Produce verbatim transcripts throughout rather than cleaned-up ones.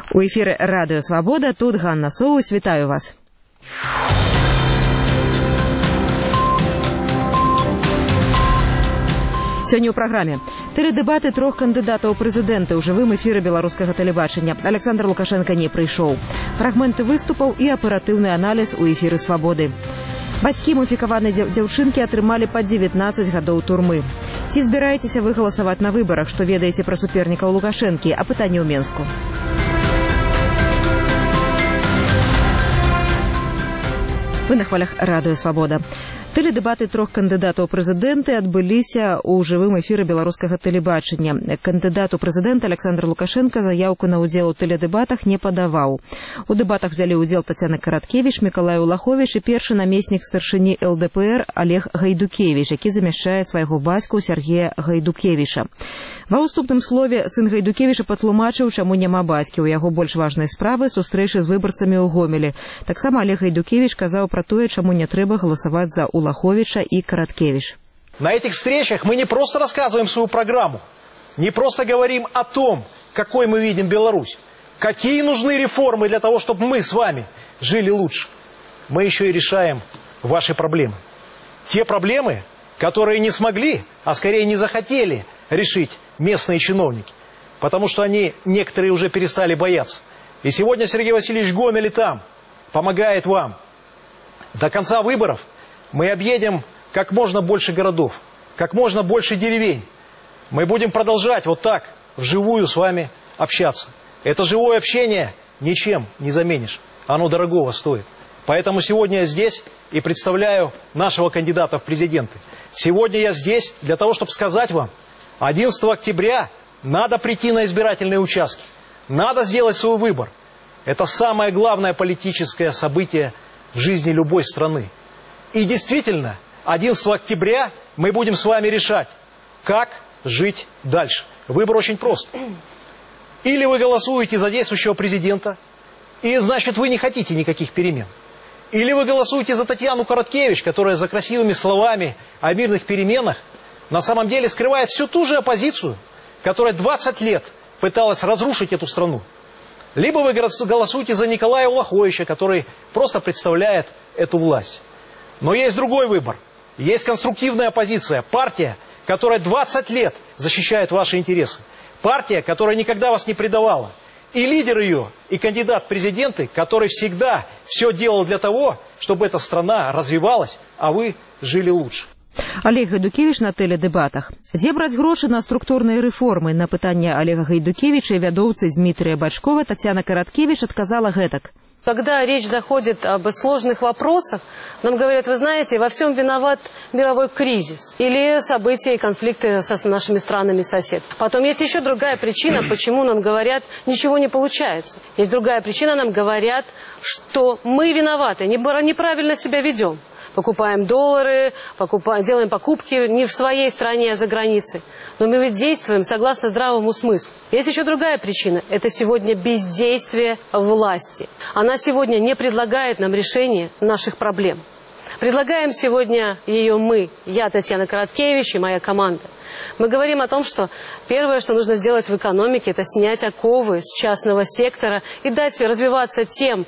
У эфіры Радыё Свабода, тут Ганна Соус, вітаю вас. Сёння ў праграме. Тэледэбаты трох кандыдатаў у прэзідэнты ў жывым эфіры беларускага тэлебачання. Александр Лукашенко не прыйшоў. Фрагменты выступаў і аператыўны аналіз у эфіры Свабоды. Бацькі муфікаванай дзяўчынкі атрымалі па дзевятнаццаць гадоў турмы. Ці збіраецеся вы галасаваць на выбарах, што ведаеце пра супернікаў Лукашэнкі, а пытанне ў Менску. Вы на хвалях Радыё Свабода. Тэледэбаты трох кандыдатаў у прэзідэнты адбыліся ў жывым эфіры беларускага тэлебачання. Кандыдат у прэзідэнта Александр Лукашенко заяўку на ўдзел у тэледэбатах не падаваў. У дэбатах взялі ўдзел Тацяна Караткевіч, Мікалай Улаховіч і першы намеснік старшыні эл дэ пэ эр Олег Гайдукевіч, які замяшчае свайго бацьку Сергея Гайдукевіча. Ва ўступным слове сын Гайдукевіча патлумачыў, чаму няма бацькі. У яго больш важнай справы сустрэчы з выбарцамі ў Гомелі. Таксама Олег Гайдукевіч казаў пра тое, чаму не трэба галасаваць за Улаховича и Короткевич. На этих встречах мы не просто рассказываем свою программу, не просто говорим о том, какой мы видим Беларусь, какие нужны реформы для того, чтобы мы с вами жили лучше. Мы еще и решаем ваши проблемы. Те проблемы, которые не смогли, а скорее не захотели решить местные чиновники, потому что они, некоторые уже перестали бояться. И сегодня Сергей Васильевич Гомель там помогает вам. До конца выборов мы объедем как можно больше городов, как можно больше деревень. Мы будем продолжать вот так, вживую с вами общаться. Это живое общение ничем не заменишь. Оно дорогого стоит. Поэтому сегодня я здесь и представляю нашего кандидата в президенты. Сегодня я здесь для того, чтобы сказать вам, одиннадцатого октября надо прийти на избирательные участки. Надо сделать свой выбор. Это самое главное политическое событие в жизни любой страны. И действительно, одиннадцатого октября мы будем с вами решать, как жить дальше. Выбор очень прост. Или вы голосуете за действующего президента, и значит вы не хотите никаких перемен. Или вы голосуете за Татьяну Короткевич, которая за красивыми словами о мирных переменах на самом деле скрывает всю ту же оппозицию, которая двадцать лет пыталась разрушить эту страну. Либо вы голосуете за Николая Улаховича, который просто представляет эту власть. Но есть другой выбор. Есть конструктивная оппозиция. Партия, которая двадцать лет защищает ваши интересы. Партия, которая никогда вас не предавала. И лидер ее, и кандидат в президенты, который всегда все делал для того, чтобы эта страна развивалась, а вы жили лучше. Олег Гайдукевич на тэледэбатах. Дзе браць грошы на структурныя рэформы? На пытанне Олега Гайдукевича и вядоўцы Дмитрия Бачкова Татьяна Короткевич отказала гэтак. Когда речь заходит об сложных вопросах, нам говорят, вы знаете, во всем виноват мировой кризис или события и конфликты со нашими странами-сосед. Потом есть еще другая причина, почему нам говорят, ничего не получается. Есть другая причина, нам говорят, что мы виноваты, неправильно себя ведем. Покупаем доллары, покупаем, делаем покупки не в своей стране, а за границей. Но мы ведь действуем согласно здравому смыслу. Есть еще другая причина. Это сегодня бездействие власти. Она сегодня не предлагает нам решения наших проблем. Предлагаем сегодня ее мы, я, Татьяна Короткевич и моя команда. Мы говорим о том, что первое, что нужно сделать в экономике, это снять оковы с частного сектора и дать развиваться тем,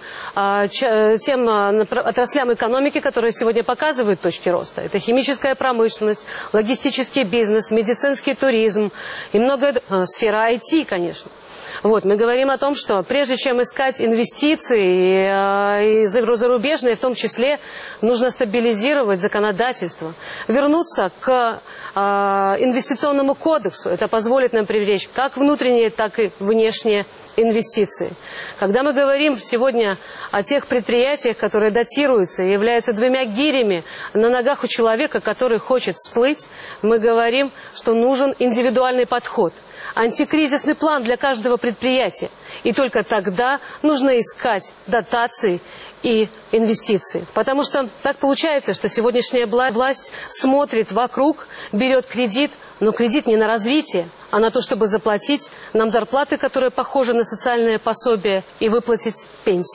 тем отраслям экономики, которые сегодня показывают точки роста. Это химическая промышленность, логистический бизнес, медицинский туризм и многое, сфера ай ти, конечно. Вот, мы говорим о том, что прежде чем искать инвестиции, и зарубежные в том числе, нужно стабилизировать законодательство, вернуться к инвестиционному кодексу. Это позволит нам привлечь как внутренние, так и внешние инвестиции. Когда мы говорим сегодня о тех предприятиях, которые датируются и являются двумя гирями на ногах у человека, который хочет всплыть, мы говорим, что нужен индивидуальный подход. Антикризисный план для каждого предприятия. И только тогда нужно искать дотации и инвестиции. Потому что так получается, что сегодняшняя власть смотрит вокруг, берет кредит, но кредит не на развитие, а на то, чтобы заплатить нам зарплаты, которые похожи на социальное пособие, и выплатить пенсии.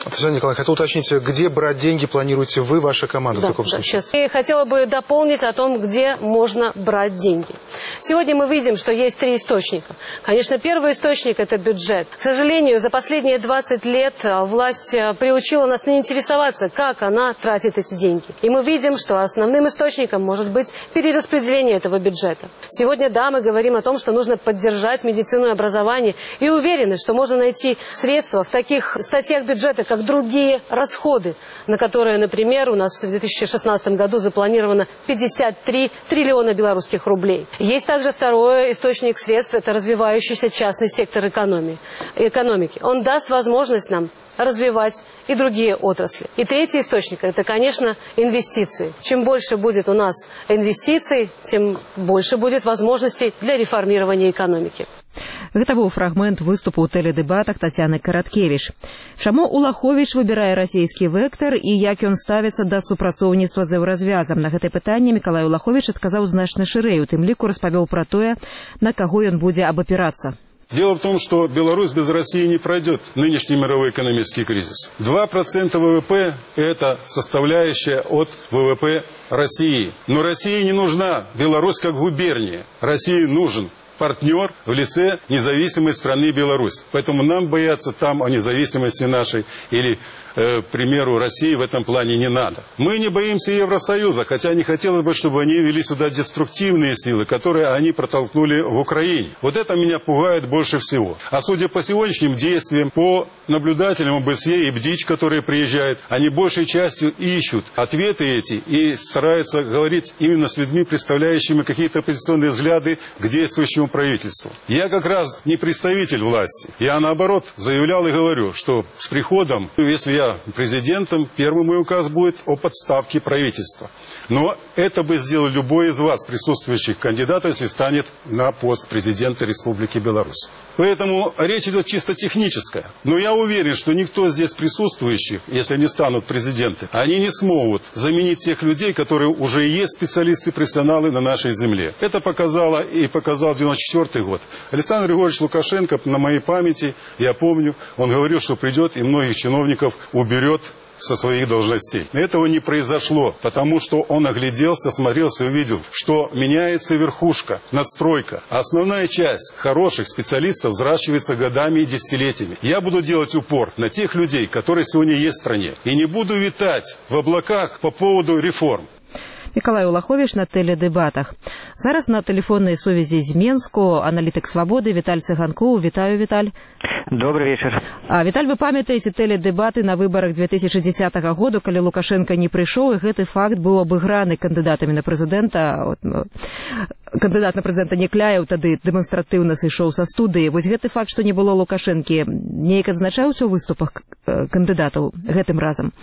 Татьяна Николаевна, хотел уточнить, где брать деньги планируете вы, ваша команда да, в таком да, случае? Сейчас. Я хотела бы дополнить о том, где можно брать деньги. Сегодня мы видим, что есть три источника. Конечно, первый источник – это бюджет. К сожалению, за последние двадцать лет власть приучила нас не интересоваться, как она тратит эти деньги. И мы видим, что основным источником может быть перераспределение этого бюджета. Сегодня, да, мы говорим о том, что нужно поддержать медицину и образование, и уверены, что можно найти средства в таких статьях бюджета, как другие расходы, на которые, например, у нас в две тысячи шестнадцатом году запланировано пятьдесят три триллиона белорусских рублей. Есть также второй источник средств – это развивающийся частный сектор экономии, экономики. Он даст возможность нам развивать и другие отрасли. И третий источник – это, конечно, инвестиции. Чем больше будет у нас инвестиций, тем больше будет возможностей для реформирования экономики. Гэта быў фрагмент выступу ў тэледэбатах Тацяны Караткевіч. Чаму Улаховіч выбірае расійскі вектар і як ён ставіцца да супрацоўніцтва з еўразвязам? На гэтае пытанне Мікалай Улаховіч адказаў значна шырэй, у тым ліку распавёў пра тое, на каго ён будзе абапірацца. Дело в том, что Беларусь без России не пройдет нынешний мировой экономический кризис. два процента ВВП – это составляющая от ВВП России. Но России не нужна Беларусь как губерния. России нужен партнер в лице независимой страны Беларусь. Поэтому нам бояться там о независимости нашей или, э, к примеру, России в этом плане не надо. Мы не боимся Евросоюза, хотя не хотелось бы, чтобы они вели сюда деструктивные силы, которые они протолкнули в Украине. Вот это меня пугает больше всего. А судя по сегодняшним действиям, по наблюдателям ОБСЕ и БДИЧ, которые приезжают, они большей частью ищут ответы эти и стараются говорить именно с людьми, представляющими какие-то оппозиционные взгляды к действующему правительству. Я как раз не представитель власти. Я наоборот заявлял и говорю, что с приходом, если я президентом, первый мой указ будет о подставке правительства. Но это бы сделал любой из вас, присутствующих кандидатов, если станет на пост президента Республики Беларусь. Поэтому речь идет чисто техническая. Но я уверен, что никто здесь присутствующих, если они станут президенты, они не смогут заменить тех людей, которые уже есть специалисты-профессионалы на нашей земле. Это показало и показал девяносто четвёртый год. Александр Григорьевич Лукашенко, на моей памяти, я помню, он говорил, что придет и многих чиновников уберет со своих должностей. Этого не произошло, потому что он огляделся, осмотрелся и увидел, что меняется верхушка, надстройка. А основная часть хороших специалистов взращивается годами и десятилетиями. Я буду делать упор на тех людей, которые сегодня есть в стране. И не буду витать в облаках по поводу реформ. Мікалай Улаховіч на тэледэбатах. Зараз на тэлефоннай сувязі з Менску аналітык «Свабоды» Віталь Цыганкоў. Вітаю, Віталь. Добрый вечер. А, Віталь, вы памятаеце тэледэбаты на выбарах две тысячи десятого году, калі Лукашенко не прыйшоў, і гэты факт быў абыграны кандыдатамі на прэзідэнта. Кандыдат на прэзідэнта Некляеў тады дэманстратыўна сышоў са студыі. Вось гэты факт, што не было Лукашэнкі, неяк адзначаўся ў выступах кандыдатаў гэтым разам?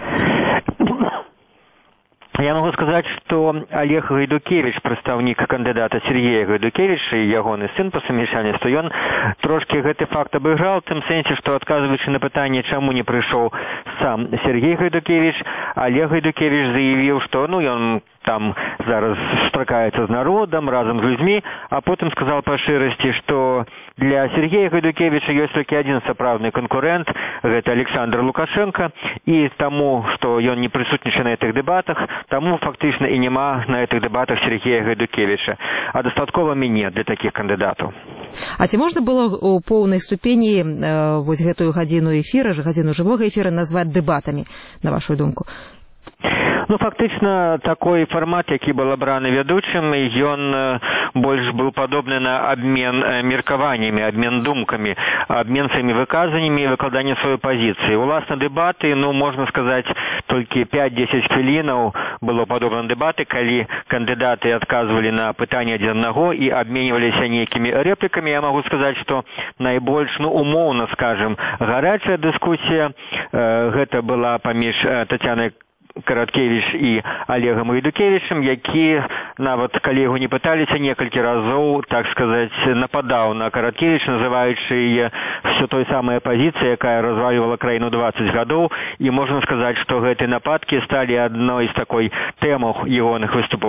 Я могу сказать, что Олег Гайдукевич, представник кандидата Сергея Гайдукевича и ягоны сын по совмещанию, он трошки гэты факт обыграл, в том сенсе, что отказываючи на питание, чему не пришел сам Сергей Гайдукевич, Олег Гайдукевич заявил, что ну он там зараз стракаецца з народом, разом с людьми, а потом сказал по шырасці, что для Сергея Гайдукевича есть только один сапраўдны конкурент, это Александр Лукашенко, и тому, что он не присутнічае на этих дебатах, тому фактично и нема на этих дебатах Сергея Гайдукевича. А дастаткова мяне для таких кандидатов. А ці можна было у поўнай ступені э, вось гэтую гадзіну эфіра, гадзіну жывога эфіра назваць дэбатамі, на вашу думку? Ну, фактично, такой формат, який был обраны ведущим, он больше был подобный на обмен меркованиями, обмен думками, обмен своими выказаниями, выкладание своей позиции. Уласна дебаты, ну, можно сказать, только пять-десять хвилинов было подобно дебаты, когда кандидаты отказывали на пытание один одного и обменивались некими репликами. Я могу сказать, что наибольш, ну, умовно скажем, горячая дискуссия, э, это была поміж э, Татьяной Караткевич и Олегом Гайдукевичем, які нават коллегу не пыталіся некалькі разоў, так сказать, нападаў на Караткевич, называючы яе все той самой оппозицией, якая разваливала краіну двадцать гадоў, и можно сказать, что гэтые нападки стали одной из такой тэмаў ягоных выступаў.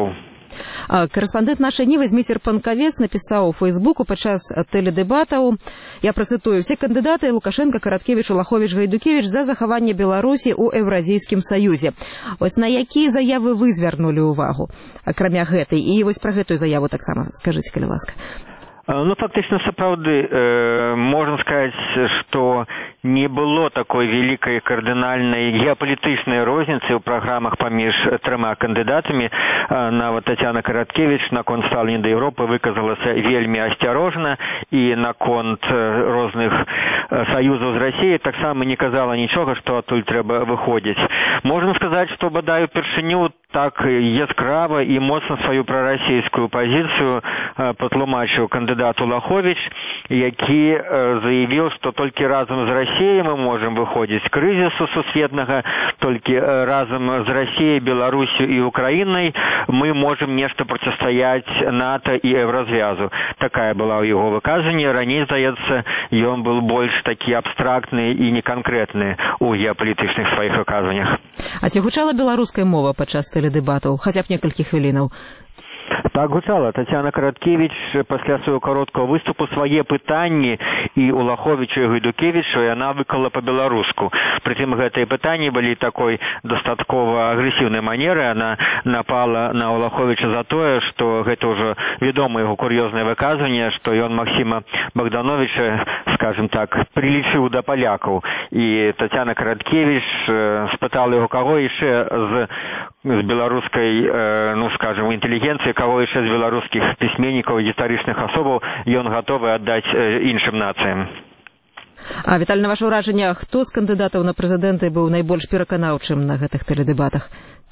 Карэспандэнт нашай Нівы Зміцер Панкавец напісаў у Фейсбуку падчас тэледэбатаў, я працытую: «Все кандыдаты Лукашенко, Караткевич, Улахович, Гайдукевич за захаванне Беларусі ў Еўразійскім саюзе». Вось на якія заявы вы звярнулі ўвагу, акрамя гэтай? І вось пра гэтую заяву таксама скажыце, калі ласка. Ну, фактично, сапраўды, э, можно сказать, что не было такой великой кардинальной геополитичной розницы в программах помеж тремя кандидатами. Э, нават Татьяна Караткевич наконт стаўлення да Европы выказалась вельмі асцярожна, и наконт э, розных э, союзов с Россией таксама не казала ничего, что оттуль трэба выходить. Можно сказать, что бадай упершыню так яскрава и моцна свою пророссийскую позицию э, патлумачыў кандидат Улахович, які э, заявил, что только разом с Россией мы можем выходить с кризису сусветнага, только э, разом с Россией, Беларусью и Украиной мы можем нечто противостоять НАТО и Еврозвязу. Такая была у его выказывания. Ранее, здаецца, он был больше таки абстрактный и неконкретный у геополитичных своих выказываниях. А ці гучала беларуская мова падчас тэледэбатаў? Хаця б некалькі хвілінаў. Так гучала. Татьяна Караткевич пасля свайго кароткага выступу свае пытанні і Улаховичу і Гайдукевичу яна выкала па-беларуску. Прытым гэтыя пытанні былі такой дастаткова агрэсіўнай манеры. Она напала на Улаховича за тое, што гэта ўжо вядомае яго кур'ёзнае выказванне, што ён Максима Богдановича, скажем так, прилічыў да палякаў. І Татьяна Караткевич спытала яго, каго яшчэ з з беларускай, ну, скажем, інтэлігенцыі, каго яшчэ з беларускіх пісьменнікаў і гістарычных асобаў ён гатовы аддаць іншым нацыям. А, Віталь, на ваше ўражанне, хто з кандыдатаў на прэзідэнты быў найбольш пераканаўчым на гэтых тэледэбатах?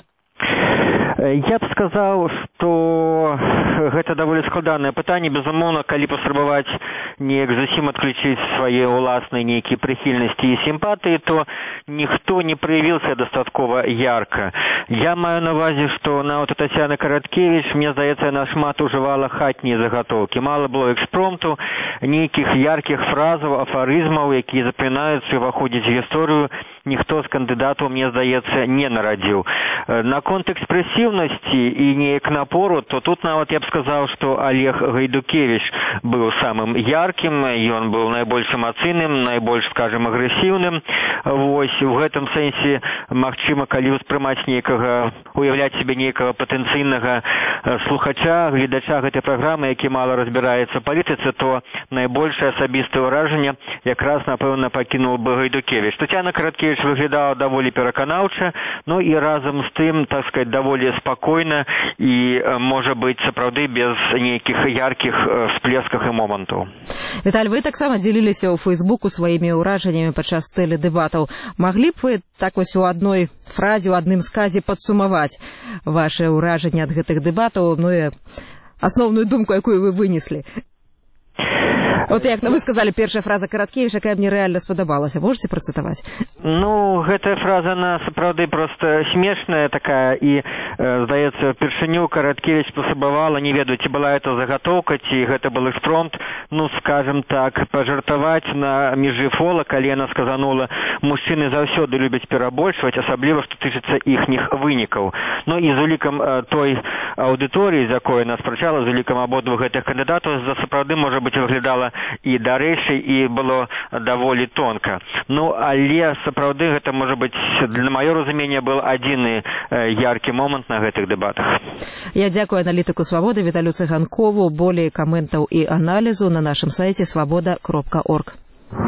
Я б сказаў, што гэта даволі складанае пытанне. Безумоўна, калі паспрабаваць неяк зусім адключыць свае ўласныя нейкія прыхільнасці і сімпатыі, то ніхто не праявіўся дастаткова ярка. Я маю на ўвазе, што нават у Татьяны Караткевич, мне здаецца, яна шмат ужывала хатнія загатоўкі. Мала было экспромту, нейкіх яркіх фразаў, афарызмаў, якія запамінаюцца і ўваходзяць у гісторыю, ніхто з кандыдатаў, мне здаецца, не нарадзіў. Наконт экспрэсіўнасці і неяк напору, то тут нават я б сказаў, што Олег Гайдукевич быў самым яркім, ён быў найбольш эмацыйным, найбольш, скажем, агрэсіўным. Вось, у гэтым сэнсе, магчыма, калі ўспрымаць нейкага, уяўляць сябе нейкага патэнцыйнага слухача, гледача гэтай праграмы, які мала разбіраецца ў палітыцы, то найбольшае асабістае ўражанне якраз, напэўна, пакінуў бы Гайдукевич. Татьяна Караткевич выглядала даволі пераканаўча, ну і разам з тым, так сказать, даволі спакойна і, можа быць, сапраўды без нейкіх яркіх всплесках і момантаў. Віталь, вы таксама дзеліліся ў Фейсбуку сваімі ўражаннямі падчас тэледэбатаў. Маглі б вы так вось у адной фразе, у адным сказе падсумаваць ваши ўражанні ад гэтых дэбатаў, ну і асноўную думку, якую вы вынеслі? Вот як вы сказали, першая фраза Караткевича, якая мне реально сподобалася. Можете процитовать? Ну, гэтая фраза, она, сапраўды, просто смешная такая, и, э, здаецца, першыню Караткевич паспрабавала, не ведаю, ці была это заготовка, ці гэта был экспромт, ну, скажем так, пажартаваць на межы фола, калі яна сказанула, мужчыны заўсёды любяць перабольшваць, асабліва, што тычыцца іхніх вынікаў. Ну, і з улікам э, той аўдыторыі, з якой нас спрачала, з улікам абодвух гэтых кандыдатаў, за сапраўды, можа быць, выглядала і дарэчай, і было даволі тонка. Ну, але сапраўды гэта, можа быць, для маё разуменне был адзіны яркі момант на гэтых дэбатах. Я дзякую аналітыку «Свабоды» Віталю Цыганкову. Болей каментаў і аналізу на нашым сайце свабода кропка орг.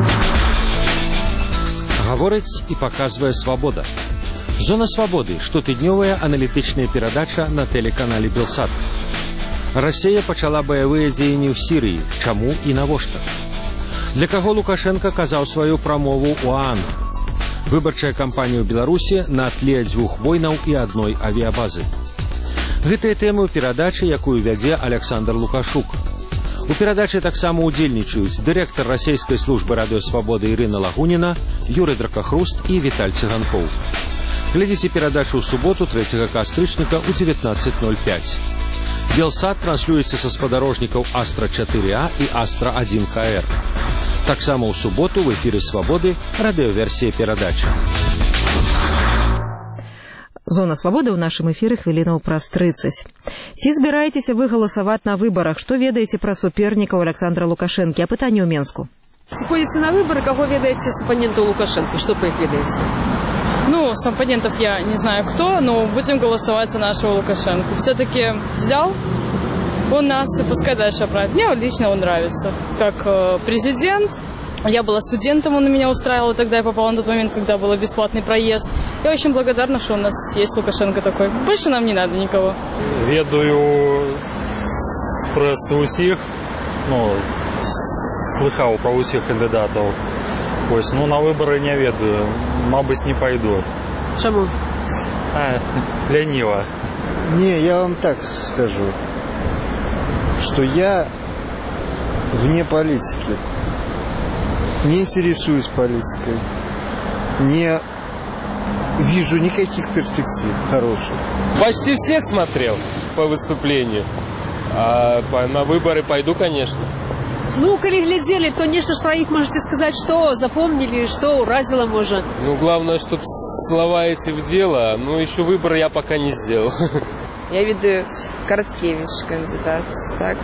Гаворыць і паказвае «Свабода». Зона свабоды – штотыднёвая аналітычная перадача на тэлеканале «Белсат». Расія пачала баявыя дзеянні ў Сірыі. Чаму і навошта? Для каго Лукашенко казаў сваю прамову ў ААН? Выбарчая кампанія ў Беларусі на тле дзвюх войнаў і адной авіябазы. Гэтыя тэмы ў перадачы, якую вядзе Александр Лукашук. У перадачы таксама ўдзельнічаюць дырэктар расійскай службы радыёсвабоды Ірына Лагуніна, Юрый Дракахруст і Віталь Цыганкоў. Глядзіце перадачу ў суботу трэцяга кастрычніка ў дзевятнаццаць ноль пяць. Белсат транслюецца са спадарожнікаў Астра чатыры А і Астра адзін Ка Эр. Таксама ў суботу в эфіры «Свабоды» радыёверсія перадачы. З Зона свабоды ў нашым эфіры хвілінаў праз трыццаць. Ці збіраецеся вы галасаваць на выбарах? Што ведаеце пра супернікаў Александра Лукашэнкі? А пытанне ў Менску. Ходите на выборы, кого ведаете с оппонентов Лукашенко? Что по их ведаете? Ну, с оппонентов я не знаю кто, но будем голосовать за нашего Лукашенко. Все-таки взял он нас, и пускай дальше правит. Мне лично он нравится. Как э, президент, я была студентом, он меня устраивал, тогда я попала на тот момент, когда был бесплатный проезд. Я очень благодарна, что у нас есть Лукашенко такой. Больше нам не надо никого. Ведаю пресс усіх, ну, слыхал про усіх кандидатов. Ось, ну, на выборы не ведаю, мабуть, не пойду. Чему? А, лениво. Не, я вам так скажу, что я вне политики, не интересуюсь политикой, не вижу никаких перспектив хороших. Почти всех смотрел по выступлению, а на выборы пойду, конечно. Ну, коли глядели, то нечто ж про их можете сказать, что запомнили, что уразило, может. Ну, главное, чтобы слова эти в дело, но еще выбор я пока не сделал. Я веду Короткевич кандидат, так.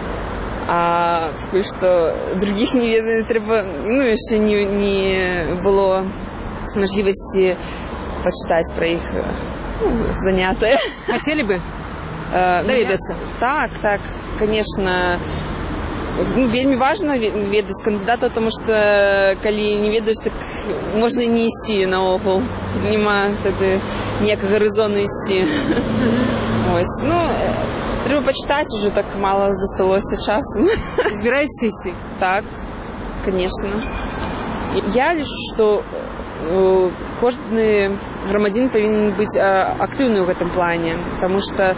А поки що других не ведаю, треба, ну, ще не, не було можливості почитати про їх, ну, заняття. Хотели бы доведаться? Так, так, конечно. Ну, вельмі важно ведаць кандидата, потому что калі не ведаеш, так можна і не ісці наогул. Нема тады ніякага рэзону ісці. Ось, ну, треба почитать, уже так мало засталося часу. Збираетесь ісці? Так, конечно. Я лічу, что кожны грамадзянін павінен быць актыўны ў гэтым плане, потому что,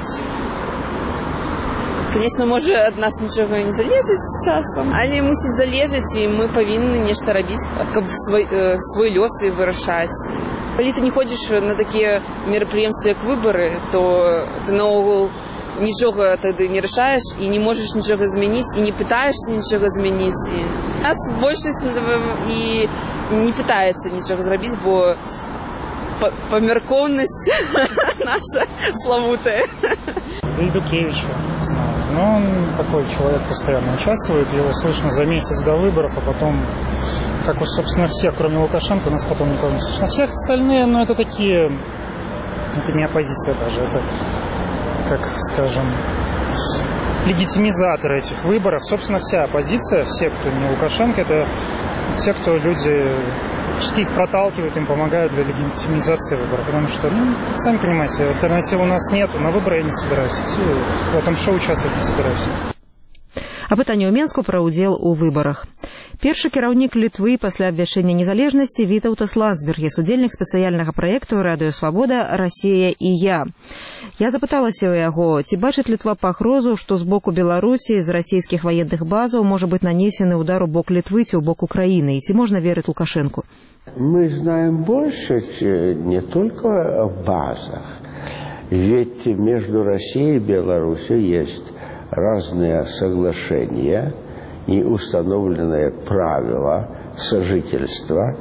конечно, может, от нас ничего не залежить с часом, але мусить залежить, и мы повинны нечто робить, как свой, э, свой лёс и вырашать. Если ты не ходишь на такие мероприятия, как выборы, то ты наогул ничего тогда не решаешь и не можешь ничего изменить, и не пытаешься ничего изменить. И нас большинство и не пытается ничего сделать, бо померкованность наша славутая. Гайдукевича, не знаю. Но он такой человек, постоянно участвует, его слышно за месяц до выборов, а потом, как уж, собственно, все, кроме Лукашенко, у нас потом никого не слышно. Всех остальные, ну, это такие, это не оппозиция даже, это, как, скажем, легитимизаторы этих выборов. Собственно, вся оппозиция, все, кто не Лукашенко, это те, кто люди их проталкивают, им помогают для легитимизации выборов. Потому что, ну, сами понимаете, альтернативы у нас нет, на выборы я не собираюсь идти, в этом шоу участвовать не собираюсь. А пытанне ў Менску пра ўдзел у выбарах. Першы кіраўнік Літвы пасля абвяшчэння незалежнасці Вітаўтас Ландсбергіс, удзельнік спецыяльнага праекту «Радыё Свабода. Расія і я». Я запыталася ў яго, ці бачыць Літва пагрозу, што з боку Беларусі з расійскіх ваенных базаў можа быць нанесены удар у бок Літвы ці ў бок Украіны, і ці можна верыць Лукашенку? Мы знаем больше не только о базах, ведь между Россией и Беларусью есть разные соглашения и установленные правила сожительства.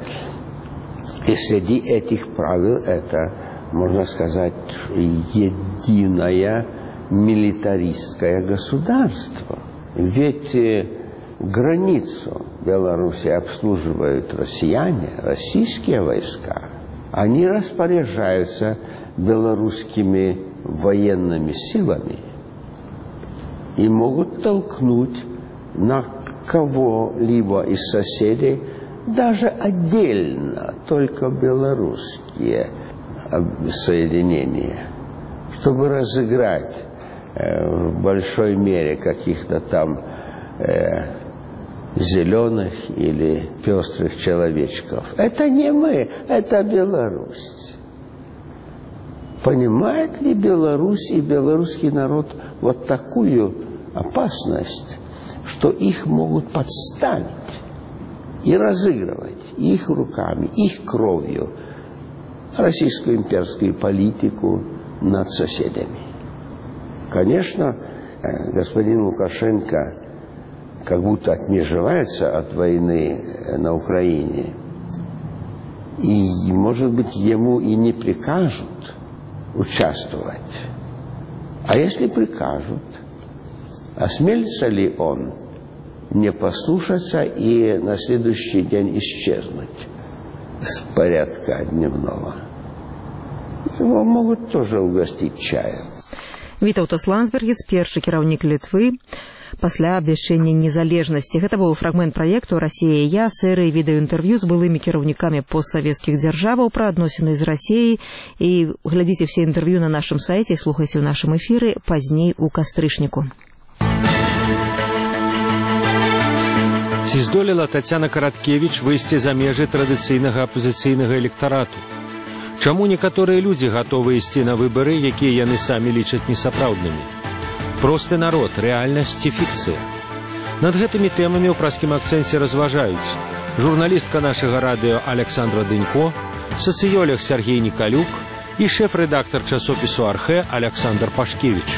И среди этих правил это, можно сказать, единое милитаристское государство. Ведь границу Беларуси обслуживают россияне, российские войска. Они распоряжаются белорусскими военными силами и могут толкнуть на кого-либо из соседей, даже отдельно, только белорусские соединения, чтобы разыграть э, в большой мере каких-то там э, зеленых или пестрых человечков. Это не мы, это Беларусь. Понимает ли Беларусь и белорусский народ вот такую опасность, что их могут подставить и разыгрывать их руками, их кровью российскую имперскую политику над соседями? Конечно, господин Лукашенко как будто отмежевается от войны на Украине, и, может быть, ему и не прикажут участвовать. А если прикажут, осмелится ли он не послушаться и на следующий день исчезнуть с порядка дневного? Его могут тоже угостить чаем. Вітаўтас Ландсбергіс, першы кіраўнік Літвы пасля абвяшчэння незалежнасці. Гэта быў фрагмент праекту «Расія і я», серыі відэоінтэрв'ю з былымі кіраўнікамі постсавецкіх дзяржаваў пра адносіны з Расіяй. І глядзіце все інтэрв'ю на нашым сайце і слухайце ў нашым эфіры пазней у кастрычніку. Ці здолела Тацяна Караткевіч выйсці за межы традыцыйнага апазіцыйнага электарату? Чаму некаторыя людзі гатовы ісці на выбары, якія яны самі лічаць несапраўднымі? Просты народ, рэальнасць ці фікцыя? Над гэтымі тэмамі ў праскім акцэнце разважаюць журналістка нашага радыё Александра Дынько, сацыёлог Сергей Николюк і шэф-рэдактар часопісу «Архэ» Александр Пашкевіч.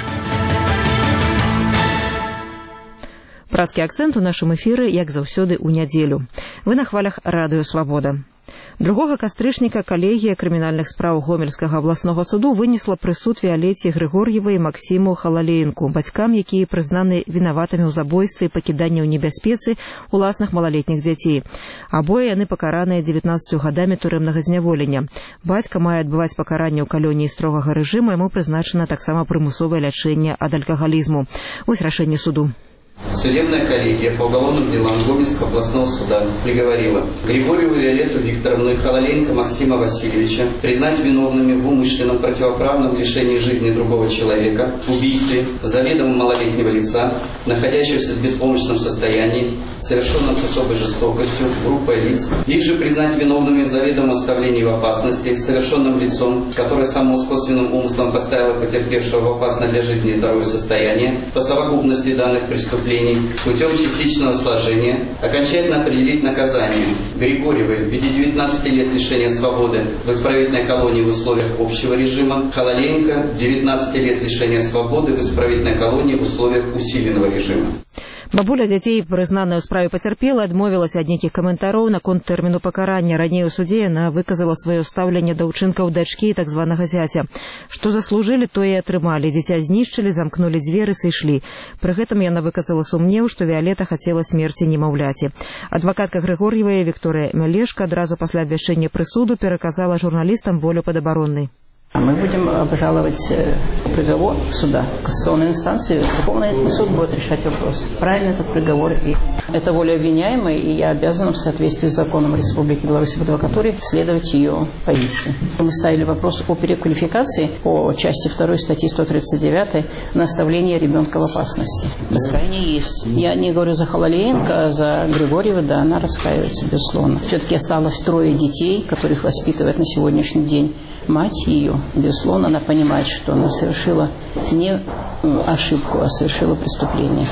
Праскі акцэнт у нашым эфіры, як заўсёды, у нядзелю. Вы на хвалях радыё «Свабода». Другога кастрычніка калегія крымінальных спраў Гомельскага абласнога суду вынесла прысуд Віалеце Грыгор'евай і Максіму Халалеенку, бацькам, якія прызнаны вінаватымі ў забойстве і пакіданні ў небяспецы уласных малалетніх дзяцей. Абое яны пакараныя дзевятнаццаццю гадамі турэмнага зняволення. Бацька мае адбываць пакаранне ў калоніі строгага рэжыму, яму прызначана таксама прымусовае лячэнне ад алкагалізму. Вось рашэнне суду. Судебная коллегия по уголовным делам Гомельского областного суда приговорила Григорьеву Виолетту Викторовну и Халаленко Максима Васильевича признать виновными в умышленном противоправном лишении жизни другого человека, в убийстве заведомо малолетнего лица, находящегося в беспомощном состоянии, совершенном с особой жестокостью группой лиц. Их же признать виновными в заведомом оставлении в опасности, совершенном лицом, которое самоускусственным умыслом поставило потерпевшего в опасное для жизни и здоровья состояние, по совокупности данных преступлений путем частичного сложения, окончательно определить наказание Григорьевой в виде девятнадцати лет лишения свободы в исправительной колонии в условиях общего режима, Халаленко девятнадцати лет лишения свободы в исправительной колонии в условиях усиленного режима. Бабуля дзяцей, прызнаная ў справе пацярпела, адмовілася ад нейкіх каментароў наконт тэрміну пакарання. Раней у судзе яна выказала сваё стаўленне да ўчынкаў дачкі і так званага зяця. Што заслужылі, тое і атрымалі. Дзіця знішчылі, замкнулі дзверы, сышлі. Пры гэтым яна выказала сумнеў, што Віалета хацела смерці немаўляці. Адвакатка Грыгор'евая Вікторыя Мялешка адразу пасля абвяшчэння прысуду пераказала журналістам волю падабароннай. Мы будем обжаловать приговор суда в кассационную инстанцию. Верховный суд будет решать вопрос. Правильно этот приговор. И это воля обвиняемой, и я обязана в соответствии с законом Республики Беларусь об адвокатуре следовать ее позиции. Мы ставили вопрос о переквалификации по части второй статьи сто тридцать девять на оставление ребенка в опасности. Раскаяние есть. Я не говорю за Халалеенко, а за Григорьева, да, она раскаивается, безусловно. Все-таки осталось трое детей, которых воспитывает на сегодняшний день мать ее. Безусловно, она понимает, что она совершила не ошибку, а совершила преступление.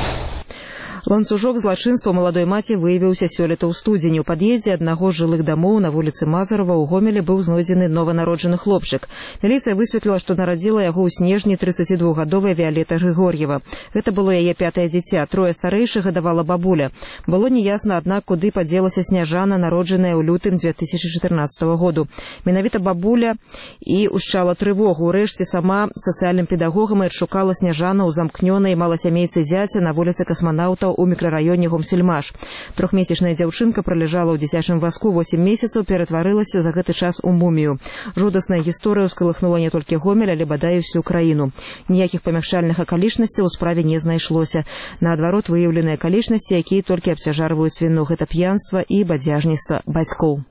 Ланцужок злачынства маладой маці выявіўся сёлета ў студзені. У пад'ездзе аднаго з жылых дамоў на вуліцы Мазарова ў Гомелі быў знойдзены нованароджаны хлопчык. Міліцыя высветліла, што нарадзіла яго ў снежні трыццацідвухгадовая Віалета Грыгор'ева. Гэта было яе пятае дзіця. Трое старэйшых гадавала бабуля. Было неясна, аднак, куды падзелася Сняжана, народжаная ў лютым две тысячи чатырнаццатага году. Менавіта бабуля і ўшчала трывогу. Урэшце сама сацыяльным педагогам адшукала Сняжану ў замкнёнай маласямейцы зяця на вуліцы Касманаўтаў у мікрараёне Гомсельмаш. Трохмесячная дзяўчынка праляжала ў дзіцячым вазку восем месяцаў, ператварылася за гэты час у мумію. Жудасная гісторыя ўскалыхнула не толькі Гомель, але бадай всю краіну. Ніякіх памяшчальных акалічнасцяў у справе не знайшлося. Наадварот, выяўленыя акалічнасці, якія толькі абцяжарваюць віну. Гэта п'янства і бадзяжніцтва бацькоў.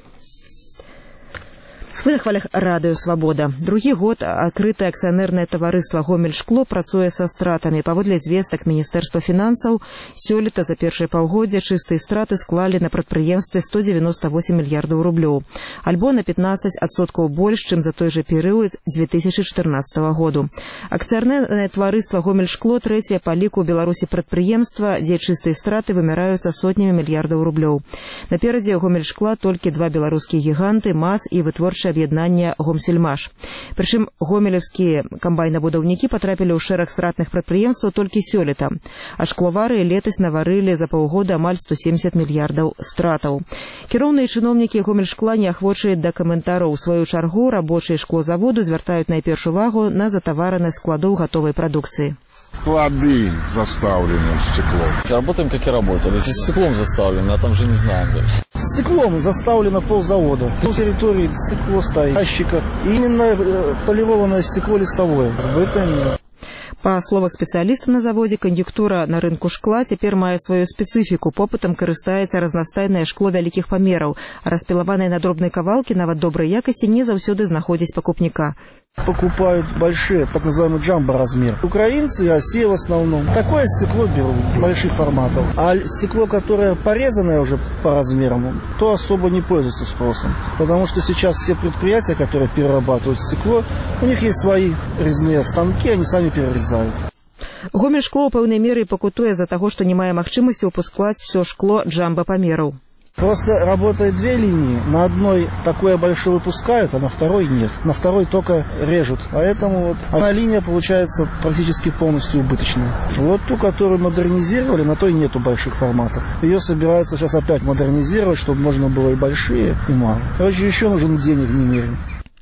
Вы на хвалях радыё «Свабода». Другі год адкрытае акцыянернае таварыства «Гомельшкло» працуе са стратамі. Паводле звестак Міністэрства фінансаў, сёлета за першае паўгоддзе чыстыя страты склалі на прадпрыемстве сто девяносто восемь мільярдаў рублёў, альбо на пятнадцать адсоткаў больш, чым за той жа перыяд две тысячи чатырнаццатага году. Акцыянернае таварыства «Гомельшкло» трэцяе па ліку ў Беларусі прадпрыемства, дзе чыстыя страты вымяраюцца сотнямі мільярдаў рублёў. Наперадзе ў «Гомельшкла» толькі два беларускія гіганты, МАЗ і вытворчая аб'яднання «Гомсельмаш». Прычым гомелевскія камбайнабудаўнікі патрапілі ў шэраг стратных прадпрыемстваў толькі сёлета, а шкловары летась наварылі за паўгода амаль сто семьдесят мільярдаў стратаў. Кіроўныя чыноўнікі Гомельшкла неахвочыя да каментараў. У сваю чаргу рабочыя шклозаводу звяртаюць найперш увагу на затаваранасць складоў гатовай прадукцыі. Склады заставлены стеклом. Работаем, как и работали. Здесь стеклом заставлено, а там же не знаем дальше. Стеклом заставлено ползавода. На территории стекло стоит в ящиках. И именно полированное стекло листовое. Сбыта нет. Па словах спецыяліста на заводзе, кан'юнктура на рынку шкла цяпер мае сваю спецыфіку. Попытам карыстаецца разнастайнае шкло вялікіх памераў. Распілаванае на дробныя кавалкі нават добрай якасці не заўсёды знаходзяць пакупніка. Покупают большие, так называемый джамбо размер. Украинцы и Россия в основном. Такое стекло берут, больших форматов. А стекло, которое порезанное уже по размерам, то особо не пользуется спросом. Потому что сейчас все предприятия, которые перерабатывают стекло, у них есть свои резные станки, они сами перерезают. Гомельшкло ў пэўнай меры пакутуе за таго, што не мае магчымасці выпускаць все шкло джамбо памераў. Просто работает две линии. На одной такое большое выпускают, а на второй нет. На второй только режут. Поэтому вот одна линия получается практически полностью убыточной. Вот ту, которую модернизировали, на той нету больших форматов. Ее собираются сейчас опять модернизировать, чтобы можно было и большие, и мало. Короче, еще нужен денег немерено.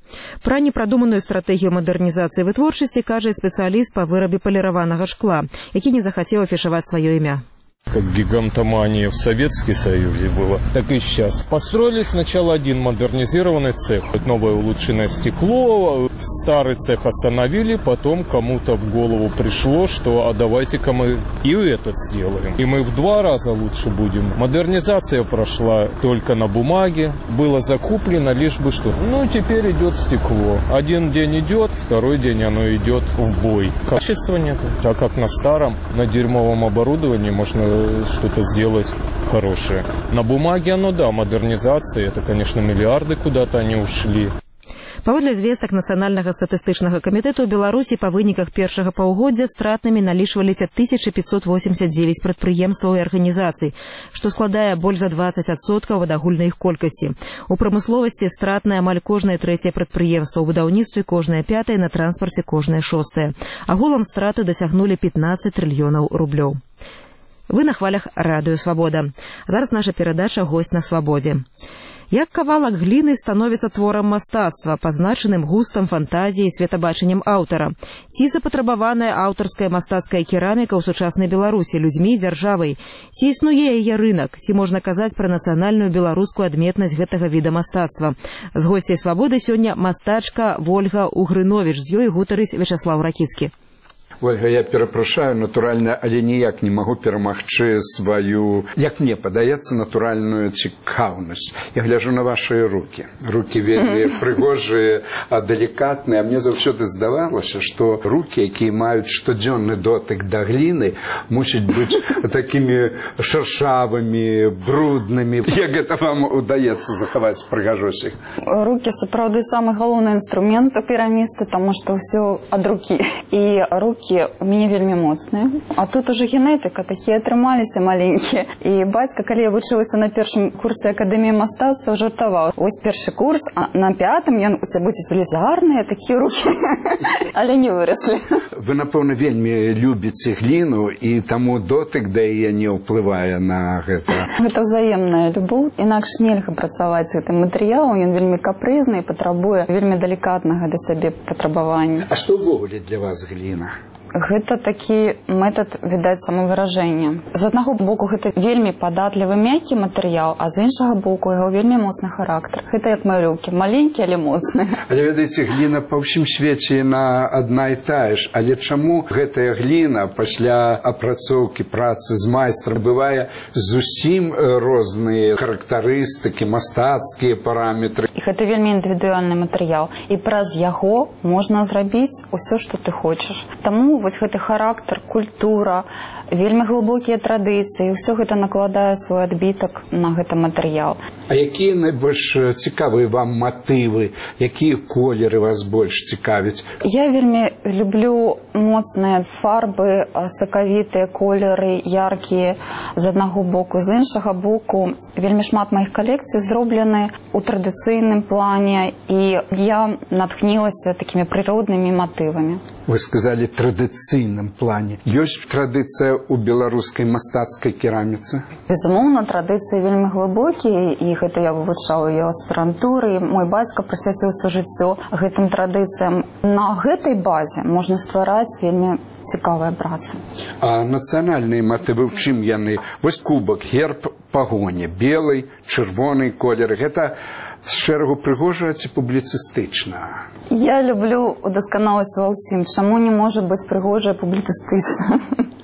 Пра непрадуманую стратэгію мадэрнізацыі вытворчасці кажа спецыяліст па вырабе паліраванага шкла, які не захацеў афішаваць сваё імя. Как гигантомания в Советском Союзе было, так и сейчас. Построили сначала один модернизированный цех. Новое улучшенное стекло. Старый цех остановили. Потом кому-то в голову пришло, что а давайте-ка мы и этот сделаем. И мы в два раза лучше будем. Модернизация прошла только на бумаге. Было закуплено лишь бы что. Ну, теперь идет стекло. Один день идет, второй день оно идет в бой. Качества нет. Так как на старом, на дерьмовом оборудовании можно что-то сделать хорошее. На бумаге оно, да, модернизация, это, конечно, миллиарды куда-то они ушли. Паводле звестак Нацыянальнага статыстычнага камітэту ў Беларусі па выніках першага паўгоддзя стратнымі налічваліся тысяча пятьсот восемьдесят девять прадпрыемстваў і арганізацый, што складае больш за двадцать адсоткаў ад агульнай іх колькасці. У прамысловасці стратнае амаль кожнае трэцяе прадпрыемства, у будаўніцтве кожнае пятае, на транспарце кожнае шостае. Агулам страты дасягнулі пятнадцать трыльёнаў рублёў. Вы на хвалях радыё «Свабода». Зараз наша перадача «Гость на свабодзе». Як кавалак гліны становіцца творам мастацтва, пазначаным густам, фантазіяй, светабачаннем аўтара? Ці запатрабаваная аўтарская мастацкая кераміка ў сучаснай Беларусі людзьмі і дзяржавай? Ці існуе яе рынак? Ці можна казаць пра нацыянальную беларускую адметнасць гэтага віда мастацтва? З госцяй «Свабоды» сёння мастачка Вольга Угрыновіч, з ёй гутарыць Вячаслаў Ракіцкі. Ольга, я перапрашаю, натуральна, але ніяк не магу перамагчы сваю, як мне падаецца, натуральную цікаўнасць. Я гляжу на ваши руки. Руки вельмі прыгожыя, далікатныя. А мне заўсёды здавалася, што руки, якія маюць штодзённы дотык да гліны, мусяць быць такімі шаршавымі, бруднымі. Як гэта вам удаецца захаваць прыгажосць іх? Руки, сапраўды, самы галоўны інструмент у керамісты, таму што ўсё ад рукі. І руки у мяне вельмі моцныя. А тут уже генетыка, такія атрымаліся маленькія. І бацька, калі я вучылася на першым курсе Акадэміі мастацтва, жартаваў. Ось першы курс, а на пятым ён у цябе будуць велізарныя такія рукі. Але не выраслі. Вы, напэўна, вельмі любіце гліну, і таму дотык да яе не ўплывае на гэта. Гэта ўзаемная любоў. Інакш нельга працаваць з гэтым матэрыялам. Ён вельмі капрызны і патрабуе вельмі далікатнага да сабе патрабавання. А што ўвогуле для вас гліна? Гэта такі метад, відаць, самавыражэння. З аднаго боку, гэта вельмі падатлівы мяккі матэрыял, а з іншага боку, яго вельмі моцны характар. Гэта як мае рукі, маленькія, але моцныя. Але, ведаеце, гліна па ўсім свеце яна адна і тая ж. Але чаму гэтая гліна пасля апрацоўкі працы з майстрам бывае зусім розныя характарыстыкі, мастацкія параметры? І гэта вельмі індывідуальны матэрыял. І праз яго можна зрабіць усё, што ты хочаш. Таму вось гэты характар, культура, вельмі глыбокія традыцыі, ўсё гэта накладае свой адбітак на гэты матэрыял. А якія найбольш цікавыя вам матывы, якія колеры вас больш цікавяць? Я вельмі люблю моцныя фарбы, сакавітыя колеры, яркія з аднаго боку, з іншага боку. Вельмі шмат маіх калекцый зроблены у традыцыйным плане, і я натхнілася такімі прыроднымі матывамі. Вы сказали традыцыйным плане. Ёсць традыцыя ў беларускай мастацкай кераміцы? Безумоўна, традыцыі вельмі глыбокія, і гэта я вывучала і ў аспірантуры. Мой бацька прысвяціў усё жыццё гэтым традыцыям. На гэтай базе можна ствараць вельмі цікавая праца. А нацыянальныя матывы ў чым яны? Вось кубак, герб пагоні, белый, чырвоны колеры. Гэта з шэрагу прыгожа ці публіцыстычна? Я люблю удасканаласць ва ўсім. Чаму не можа быць прыгожа публіцыстычна?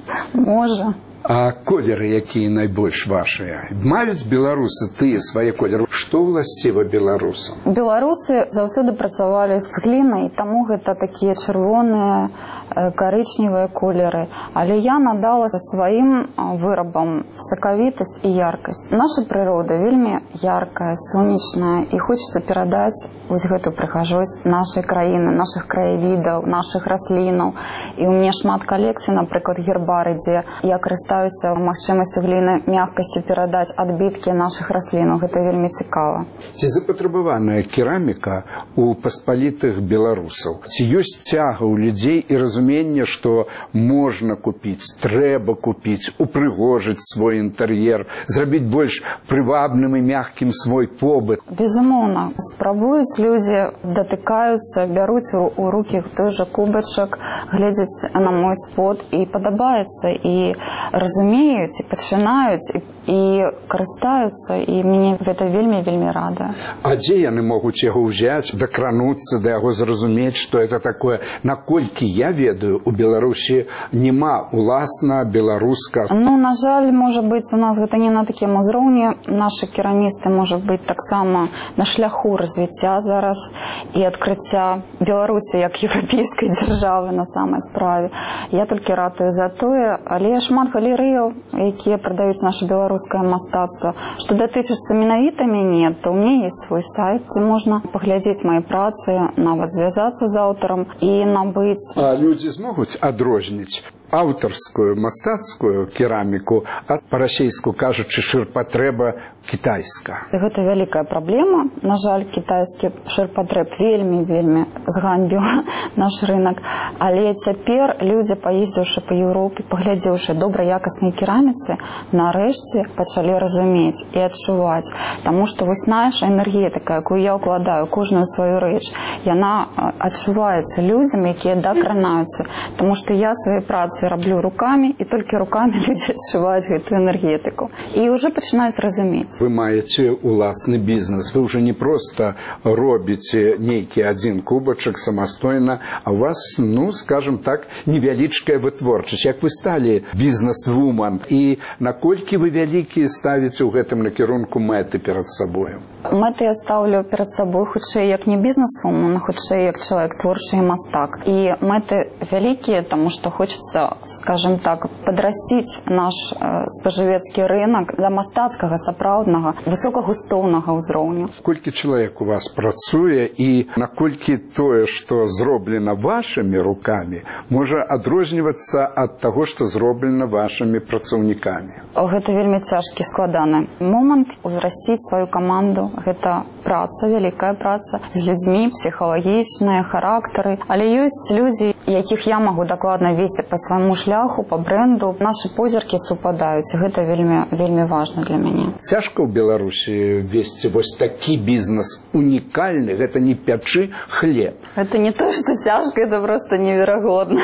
Можа. А колеры, якія найбольш вашыя? Маюць беларусы тыя свае колеры? Што ўласціва беларусам? Беларусы заўсёды працавалі з глінай, таму гэта такія чырвоныя, карычневыя колеры. Але я надала сваім вырабам сакавітасць і яркасць. Наша прырода вельмі яркая, сонечная, і хочацца перадаць вось гэту прыгажосць нашай краіны, нашых краявідаў, нашых раслінаў. І ў мяне шмат калекцый, напрыклад, гербары, дзе я карыстаюся магчымасцю гліны мяккасцю перадаць адбіткі нашых раслінаў. Гэта вельмі цікава. Ці запатрабаваная кераміка у паспалітых беларусаў? Ці ёсць цяга ў людзей і разуменне, што можна купіць, трэба купіць, упрыгожыць свой інтэр'ер, зрабіць больш прывабным і мяккім свой побыт? Безумоўна. Спрабуюць людзі, датыкаюцца, бяруць у рукі той жа кубачак, глядзяць на мой спод, і падабаецца, і разумеюць, і пачынаюць, і і карыстаюцца, і мяне гэта вельмі-вельмі радуе. А дзе яны могуць яго ўзяць, дакрануцца да яго, зразумець, што это такое? Наколькі я ведаю, у Беларусі няма уласна беларуска. Ну, на жаль, можа быць, у нас гэта не на такім узроўні. Нашы керамісты, можа быць, таксама на шляху развіцця зараз і адкрыцця Беларусі як еўрапейскай дзяржавы на самай справе. Я толькі ратую за тое, але шмат галерэяў, якія прадаюць наша беларускае мастацтва. Што датычыцца менавіта мяне, то ў мяне ёсць свой сайт, дзе можна паглядзець мае працы, нават звязацца з аўтарам і набыць. А людзі змогуць адрозніць аўтарскую мастацкую кераміку ад, па-расейску кажучы, шырпатрэба кітайска? Гэта вялікая праблема. На жаль, кітайскі шырпатрэб вельмі-вельмі зганьбіў наш рынок. Але цяпер людзі, паездзіўшы па Еўропе, паглядзеўшы добраякаснай кераміцы, нарэшце пачалі разумець і адчуваць. Таму што вось наша энергетыка, якую я ўкладаю кожную сваю рэч, яна адчуваецца людзям, якія дакранаюцца. Таму што я свае працы раблю руками, і толькі руками людзі адчуваюць гэтую энергетыку. І ўжо пачынаюць разумець. Вы маеце уласны бізнес. Вы ўжо не проста робіце нейкі адзін кубачак самастойна, а у вас, ну, скажем так, невялічкая вытворчасць. Як вы сталі бізнес-вуман? І наколькі вы вялікія ставіце ў гэтым накірунку мэты перад сабою? Мэты я ставлю перад сабой хутчэй як не бізнес-вуман, хутчэй як чалавек творчы і мастак. І мэты вялікія, таму што хочацца, скажем так, падрасціць наш э, спажывецкі рынок да мастацкага, сапраўднага, высокагустоўнага ўзроўню. Колькі чалавек у вас працуе і наколькі тое, што зроблена вашымі рукамі, можа адрознівацца ад таго, што зроблена вашымі працаўнікамі? Гэта вельмі цяжкі, складаны момант. Узрасціць сваю каманду – гэта праца, вялікая праца з людзьмі, псіхалагічныя, характары. Але ёсць людзі, якіх я магу дакладна весці па свайму шляху, па бренду. Нашы позіркі супадаюць. Гэта вельмі, вельмі важна для мяне. Цяжка ў Беларусі весці вось такі бізнес унікальны, гэта не пячы хлеб. Гэта не то, што цяжка, это просто неверагодна.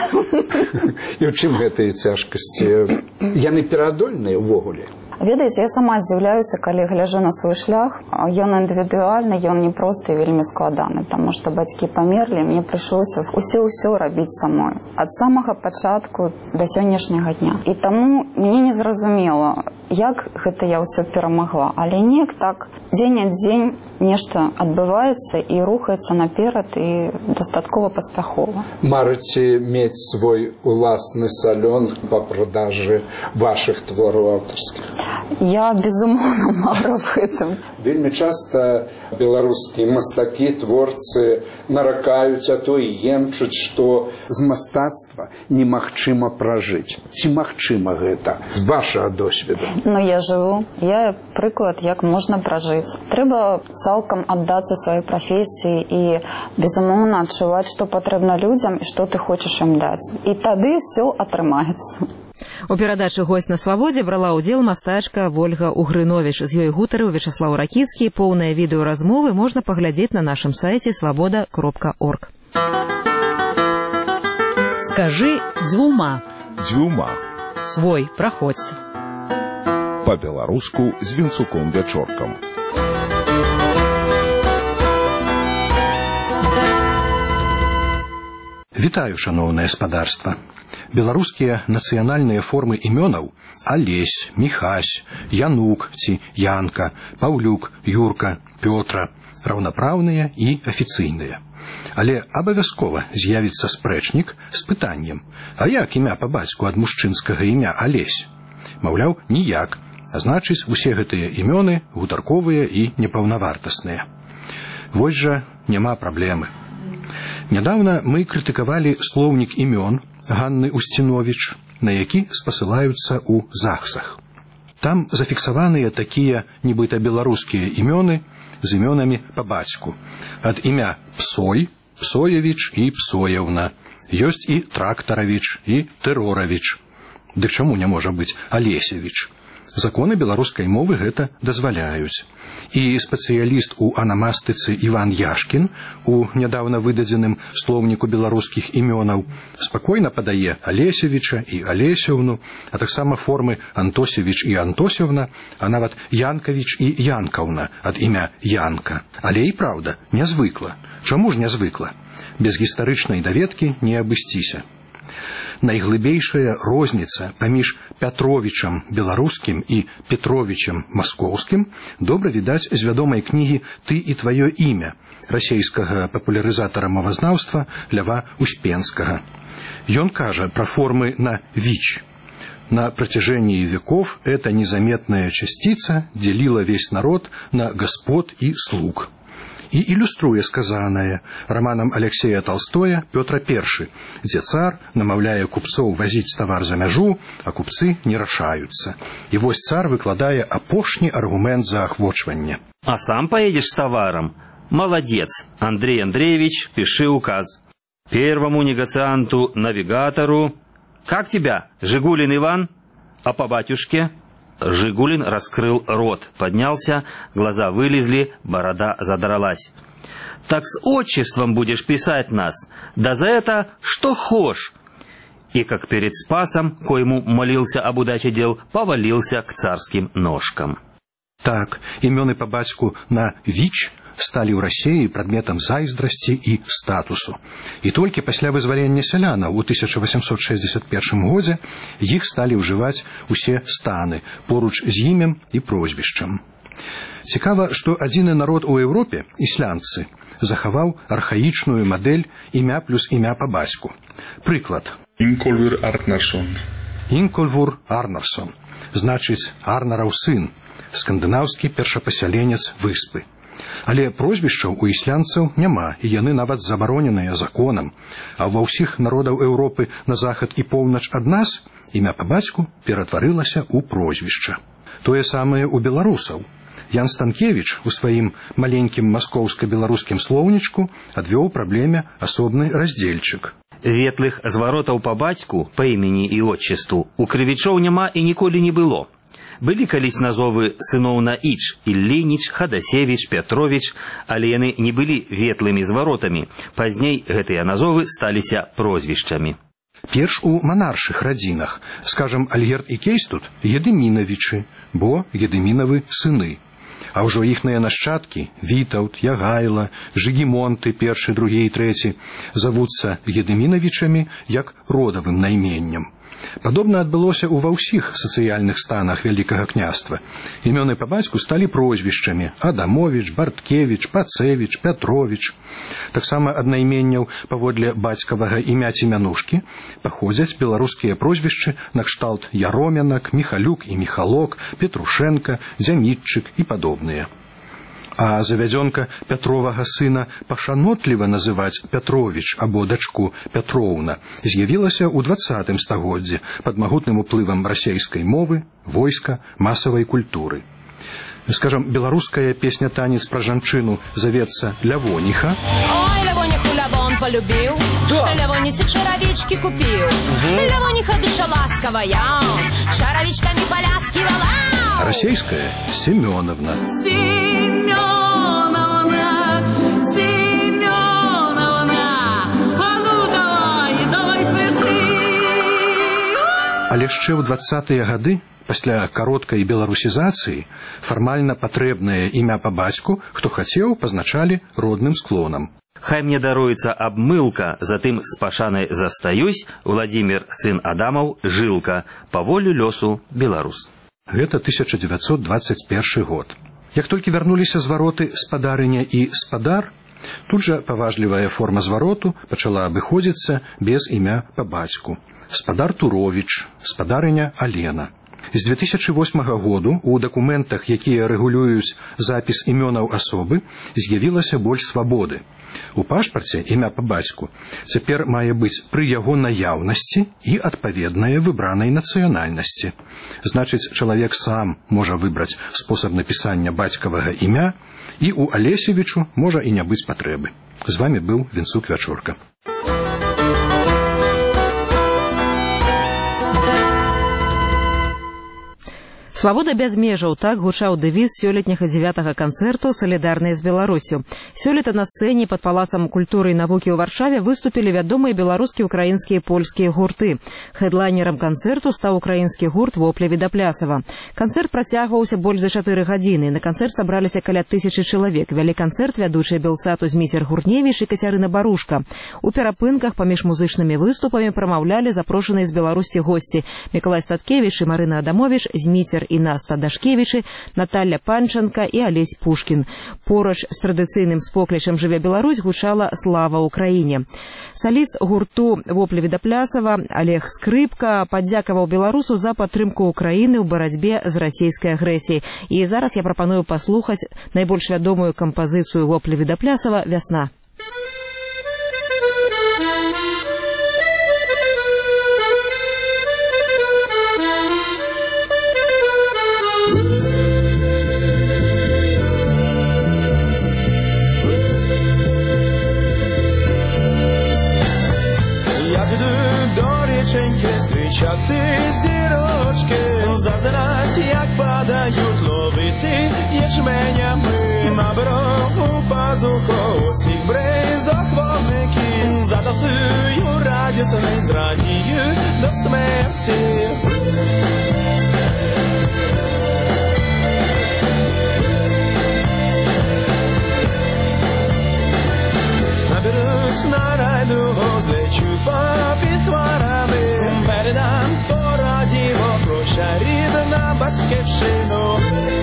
І ў чым гэтыя цяжкасці? Яны пераадольныя ўвогуле? Ведаеце, я сама здзіўляюся, калі гляджу на свой шлях. Ён індывідуальны, ён не просты і вельмі складаны, таму што бацькі памерлі, мне прыйшлося ўсё-ўсё рабіць самой. Ад самага пачатку да сённяшняга дня. І таму мне не зразумела, як гэта я ўсё перамагла. Але неяк так дзень ад дзень нешта адбываецца і рухаецца наперад і дастаткова паспяхова. Марыце мець свой уласны салон па продажы вашых твораў аўтарскіх? Я, безумоўна, мару аб гэтым. Вельмі часта беларускія мастакі, творцы наракаюць, а то і емчуць, што з мастацтва немагчыма пражыць. Ці магчыма гэта з вашага досведу? Ну, я жыву. Я прыклад, як можна пражыць. Трэба цалкам аддацца сваёй прафесіі і, безумоўна, адчуваць, што патрэбна людзям і што ты хочаш ім даць. І тады ўсё атрымаецца. У перадачы «Госць на свабодзе» брала ўдзел мастачка Вольга Угрыновіч. З ёй гутарыў Вячаслаў Ракіцкі. Поўныя відэаразмовы можна паглядзець на нашым сайце свабода кропка орг. Скажи дзвюма. Дзвюма. Свой, праходзь. Па-беларуску з Вінцуком-Вячоркам. Вітаю, шаноўнае спадарства. Беларускія нацыянальныя формы імёнаў Алесь, Міхась, Янук ці Янка, Паўлюк, Юрка, Пётра раўнапраўныя і афіцыйныя. Але абавязкова з'явіцца спрэчнік з пытаннем: а як імя па бацьку ад мужчынскага імя Алесь? Маўляў, ніяк, а значыць, усе гэтыя імёны гутарковыя і непаўнавартасныя. Вось жа няма праблемы. Нядаўна мы крытыкавалі слоўнік імён Ганны Устинович, на які спасылаюцца ў захсах. Там зафіксаваныя такія нібыта беларускія імёны з імёнамі па бацьку. Ад імя Псой, Псоевич і Псоевна. Ёсць і Трактаравіч, і Тэроравіч. Дык чаму не можа быць Алесевіч? Законы беларускай мовы гэта дазваляюць. І спецыяліст у анамастыцы Іван Яшкін у нядаўна выдадзеным слоўніку беларускіх імёнаў спакойна падае Алесевіча і Алесеўну, а таксама формы Антосевіч і Антосевна, а нават Янкавіч і Янкаўна ад імя Янка. Але і праўда, нязвыкла. Чаму ж нязвыкла? Без гістарычнай даведкі не абысціся. Найглыбейшая розніца паміж Пятровічам беларускім і Петровічам маскоўскім добра відаць з вядомай кнігі «Ты і тваё імя» расейскага папулярызатара мовазнаўства Льва Успенскага. Ён кажа пра формы на «вич». На протяжении веков эта незаметная частица делила весь народ на господ и слуг. И иллюструя сказанное романом Алексея Толстоя «Петр Першы», где цар, намаўляе купцоў возить товар за мяжу, а купцы не рашаются. И вось цар выкладае апошні аргумент за ахвочванне. А сам поедешь с товаром? Молодец, Андрей Андреевич, пиши указ. Первому негацианту, навигатору. Как тебя, Жигулин Иван? А по батюшке? Жигулин раскрыл рот, поднялся, глаза вылезли, борода задралась. Так с отчеством будешь писать нас, да за это что хошь. И как перед Спасом, коему молился об удаче дел, повалился к царским ножкам. Так, имёны по бацьку на «вич» сталі ў Расіі прадметам зайздрасці і статусу. І толькі пасля вызвалення сялянаў у тысяча восемьсот шестьдесят первом годзе іх сталі ўжываць усе станы поруч з імем і прозвішчам. Цікава, што адзіны народ у Еўропе, ісландцы, захаваў архаічную мадэль імя плюс імя па бацьку. Прыклад. Ingólfur Arnarson. Ingólfur Arnarson. Значыць, Арнараў сын, скандынаўскі першапасяленец выспы. Але прозвішчаў у ісландцаў няма, і яны нават забароненыя законам. А ва ўсіх народаў Еўропы на захад і поўнач ад нас імя па бацьку ператварылася ў прозвішча. Тое самае у беларусаў. Ян Станкевіч у сваім маленькім маскоўска-беларускім слоўнічку адвёў праблеме асобны раздзельчык. Ветлых зваротаў па бацьку, па імені і отчеству, у крывічоў няма і ніколі не было. Былі калісь назовы сыноў на Іч, Іллініч, Хадасевіч, Пятровіч, але яны не былі ветлымі зваротамі. Пазней гэтыя назовы сталіся прозвішчамі. Перш у манаршых радзінах, скажам, Альгерд і Кейстут, Гедымінавічы, бо Гедымінавы сыны. А ўжо іхныя нашчадкі, Вітаўт, Ягайла, Жыгімонты, першы, другі і трэці, завуцца Гедымінавічамі як родавым найменнем. Падобна адбылося ў ва ўсіх сацыяльных станах Вялікага княства. Імёны па бацьку сталі прозвішчамі: Адамовіч, Барткевіч, Пацевіч, Пятровіч. Таксама ад найменняў паводле бацькавага імя ці мянушкі паходзяць беларускія прозвішчы накшталт Яромянак, Міхалюк і Міхалок, Петрушенка, Дзямітчык і падобныя. А завядзёнка Пятровага сына пашанотліва называць Пятровіч або дачку Пятроўна з'явілася ў дваццатым стагоддзі пад магутным уплывам расейскай мовы, войска, масавай культуры. Скажам, беларуская песня-танец пра жанчыну завецца Лявоніха. Ой, Лявоніху Лявон полюбіў, Лявонісе чаравічкі купіў. Лявоніха душа ласкавая, чаравічкамі палясківала. Расейская Семёновна. Але яшчэ ў дваццатыя гады, пасля кароткай беларусізацыі, фармальна патрэбнае імя па бацьку, хто хацеў, пазначалі родным склонам. Хай мне даруецца абмылка, затым з пашанай застаюсь, Владзімір, сын Адамаў, Жылка, па волю лёсу беларус. Гэта тысяча дзевяцьсот дваццаць першы год. Як толькі вярнуліся звароты спадарыня і спадар, тут жа паважлівая форма звароту пачала абыходзіцца без імя па бацьку. Спадар Туровіч, спадарыня Алена. З две тысячы восьмага году ў дакументах, якія рэгулююць запіс імёнаў асобы, з'явілася больш свабоды. У пашпарце імя па бацьку цяпер мае быць пры яго наяўнасці і адпаведнае выбранай нацыянальнасці. Значыць, чалавек сам можа выбраць спосаб напісання бацькавага імя, і ў Алесевічу можа і не быць патрэбы. З вамі быў Вінцук Вячорка. Свабода без межаў, так гучаў дэвіз сёлетняга дзевятага канцэрту «Салідарныя з Беларусю». Сёлета на сцэне пад Палацам культуры і навукі ў Варшаве выступілі вядомыя беларускія, украінскія і польскія гурты. Хэдлайнерам канцэрту стаў украінскі гурт «Вопля Відаплясава». Канцэрт працягваўся больш за чатыры гадзіны. На канцэрт сабраліся каля тысячы чалавек. Вялі канцэрт вядучыя Белсату Зміцер Гурневіч і Кацярына Барушка. У перапынках паміж музычнымі выступамі прамаўлялі запрошаныя з Беларусі госці Мікалай Статкевіч і Марына Адамовіч, Зміцер і Наста Дашкевічы, Наталля Панченка і Алесь Пушкін. Поруч з традыцыйным споклічам «Жыве Беларусь» гучала «Слава Украіне». Саліст гурту «Вопля Відаплясава» Олег Скрипка падзякаваў беларусу за падтрымку Украіны ў барацьбе з расійскай агрэсіяй. І зараз я прапаную паслухаць найбольш вядомую кампазіцыю «Вопля Відаплясава» «Вясна». Зустрічати зірочки, зазирать, як падають ловити ячменями. На берегу пазуху цих бризок вогники, затанцюю радісний, зрадію до смерті. Наберусь на райду, злечу попід хмарами, передам по радіо, прощай, рідна батьківщину.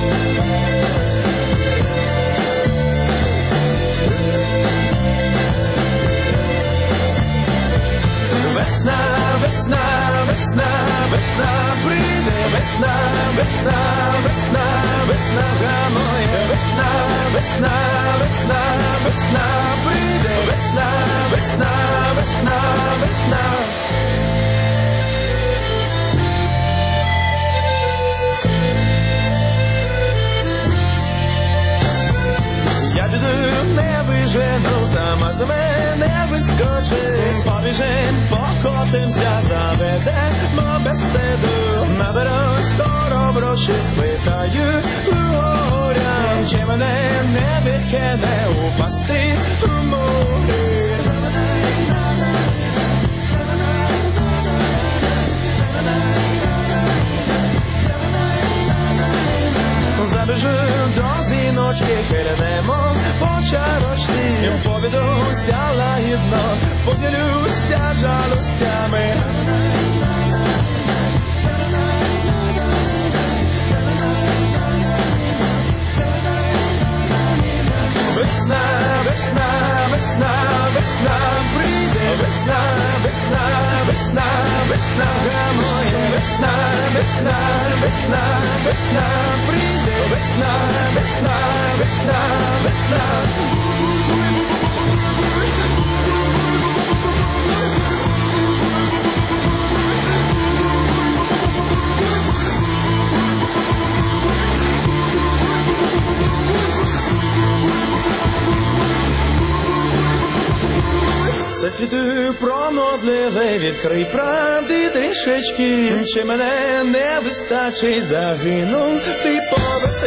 Весна, весна, весна, весна, прийде, весна, весна, весна, весна, граной, весна, весна, весна, весна, прийде, весна, весна, весна, весна. Я піду, не вижену, сама з мене вискочить, побіжим, покотимся, заведемо беседу, наберусь скоро гроші, спитаю у горя, чи мене не викине упасти у морі. Забіжу до зіночки, хилянемо по чарочці, повідуся лагідно, поділюся жалостями. весна, весна, моя весна, весна, весна, весна, прийде весна, весна, весна, весна. Засвіти пронозливий, відкрий правди трішечки, чи мене не вистачить, загинув ти по